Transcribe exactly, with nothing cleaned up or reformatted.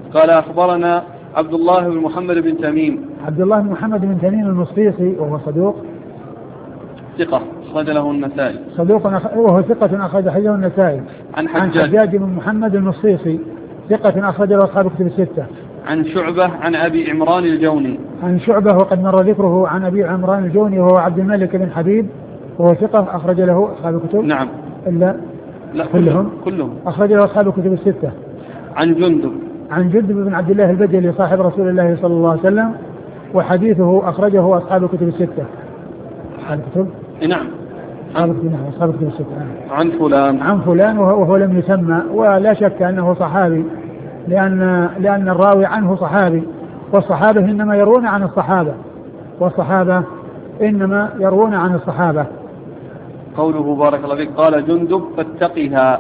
قال أخبرنا عبد الله بن محمد بن تميم. عبد الله بن محمد بن تميم المصيصي وهو صدوق ثقة أخرج له النسائي. صدوق وهو ثقة أخرج له النسائي. عن حجاج, عن حجاج بن محمد المصيصي ثقة أخرج له أصحاب كتب الستة. عن شعبة عن أبي عمران الجوني. عن شعبة وقد مر ذكره عن أبي عمران الجوني وهو عبد الملك بن حبيب وهو ثقة أخرج له أصحاب الكتب. نعم. إلا لا كلهم كلهم أخرج له أصحاب الكتب الستة. عن جندب عن جندب بن عبد الله البجلي صاحب رسول الله صلى الله عليه وسلم وحديثه أخرجه أصحاب الكتب الستة. أصحاب الكتب نعم أصحاب الكتب أصحاب الكتب الستة. عن فلان عن فلان وهو لم يسمى ولا شك أنه صحابي لأن لأن الراوي عنه صحابي والصحابة إنما يروون عن الصحابة والصحابة إنما يروون عن الصحابة. قوله بارك الله فيك قال جندب فاتقها